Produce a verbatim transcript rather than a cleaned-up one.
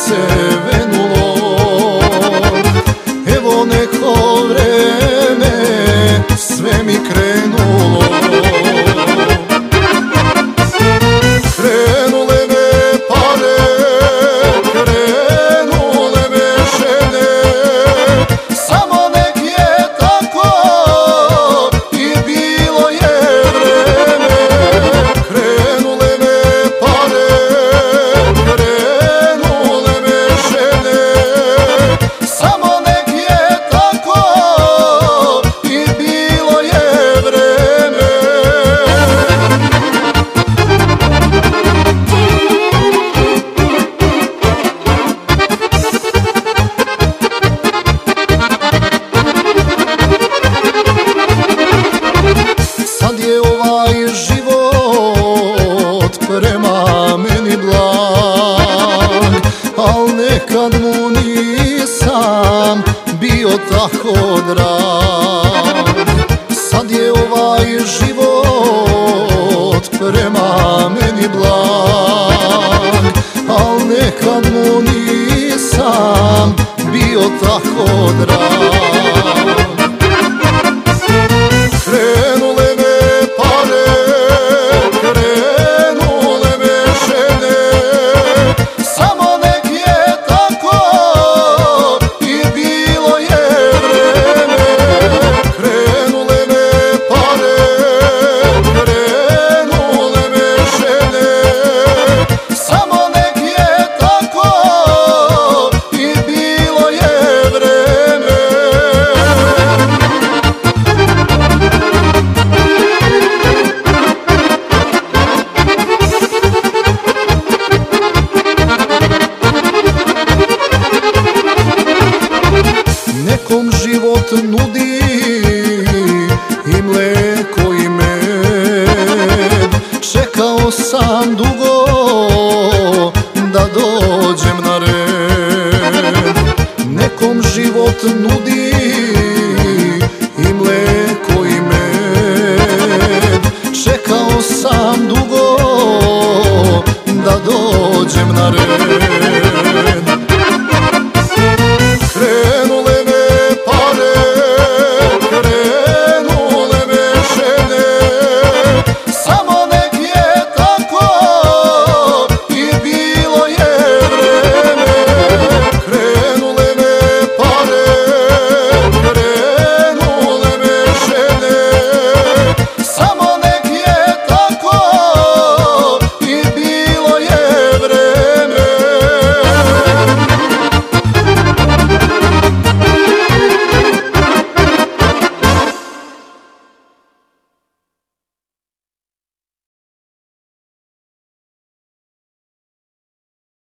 se venulo. Evo neko vreme sve mi krenulo. Krenule me pare, krenule me žene, samo nek je tako i bilo je vreme. Krenule me pare, krenule me žene, samo nek je tako i bilo je vreme. Sad je ovaj život prema meni blag, al nekad mu nisam bio tako drag. Sad je ovaj život prema meni blag, al nekad mu nisam bio tako drag. Krenule me pare, krenule me žene, samo nek je tako i bilo je vreme. Krenule me pare, krenule me žene, samo nek je tako i bilo je vreme. Nekom život nudi i mleko i med, čekao sam dugo da dođem na red. Nekom život nudi i mleko i med, čekao sam dugo da dođem na red.